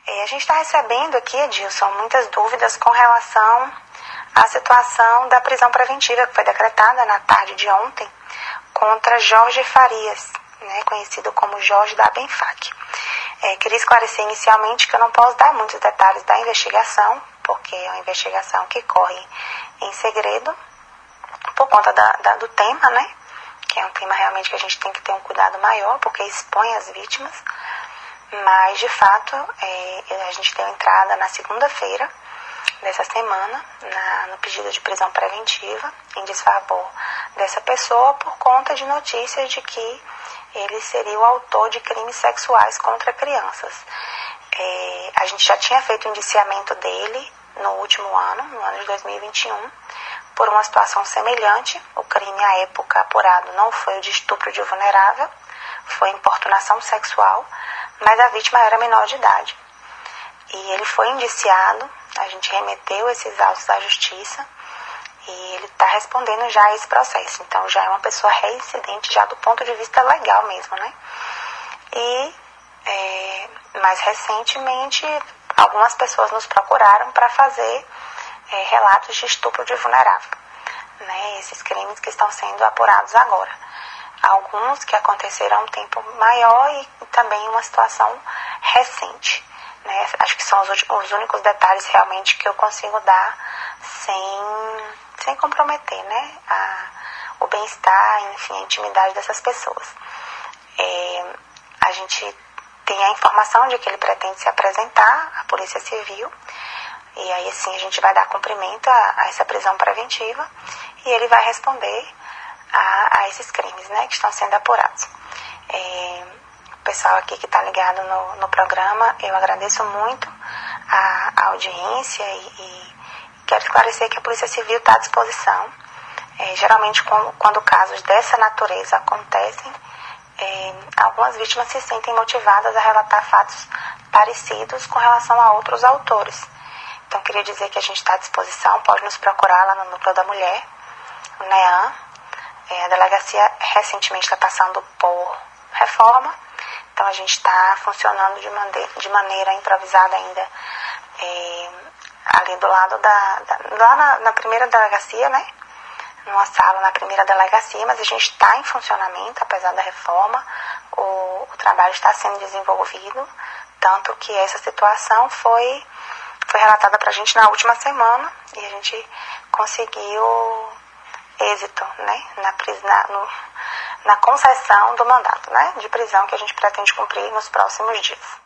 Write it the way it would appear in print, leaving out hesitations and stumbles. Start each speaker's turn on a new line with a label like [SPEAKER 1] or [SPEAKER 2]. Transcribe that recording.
[SPEAKER 1] A gente está recebendo aqui, Edilson, muitas dúvidas com relação à situação da prisão preventiva que foi decretada na tarde de ontem contra Jorge Farias, né, conhecido como Jorge da Benfac. Queria esclarecer inicialmente que eu não posso dar muitos detalhes da investigação, porque é uma investigação que corre em segredo, por conta do tema, né, que é um tema realmente que a gente tem que ter um cuidado maior, porque expõe as vítimas. Mas, de fato, a gente deu entrada na segunda-feira dessa semana no pedido de prisão preventiva em desfavor dessa pessoa por conta de notícias de que ele seria o autor de crimes sexuais contra crianças. A gente já tinha feito o indiciamento dele no último ano, no ano de 2021, por uma situação semelhante. O crime à época apurado não foi o de estupro de vulnerável, foi importunação sexual, mas a vítima era menor de idade. E ele foi indiciado, a gente remeteu esses autos à justiça e ele está respondendo já a esse processo. Então já é uma pessoa reincidente já do ponto de vista legal mesmo, né? E mais recentemente algumas pessoas nos procuraram para fazer relatos de estupro de vulnerável, né? Esses crimes que estão sendo apurados agora. Alguns que aconteceram há um tempo maior e também uma situação recente, né? Acho que são os únicos detalhes realmente que eu consigo dar sem comprometer, né, o bem-estar, enfim, a intimidade dessas pessoas. A gente tem a informação de que ele pretende se apresentar à Polícia Civil e aí sim a gente vai dar cumprimento a essa prisão preventiva e ele vai responder a esses crimes, né, que estão sendo apurados. O pessoal aqui que está ligado no programa, eu agradeço muito a audiência e quero esclarecer que a Polícia Civil está à disposição. Geralmente, quando casos dessa natureza acontecem, algumas vítimas se sentem motivadas a relatar fatos parecidos com relação a outros autores. Então, queria dizer que a gente está à disposição, pode nos procurar lá no Núcleo da Mulher, o NEAM. A delegacia recentemente está passando por reforma, então a gente está funcionando de maneira improvisada ainda, ali do lado lá na primeira delegacia, né? Numa sala na primeira delegacia, mas a gente está em funcionamento, apesar da reforma, o trabalho está sendo desenvolvido, tanto que essa situação foi relatada para a gente na última semana e a gente conseguiu êxito, né, na concessão do mandato, né, de prisão que a gente pretende cumprir nos próximos dias.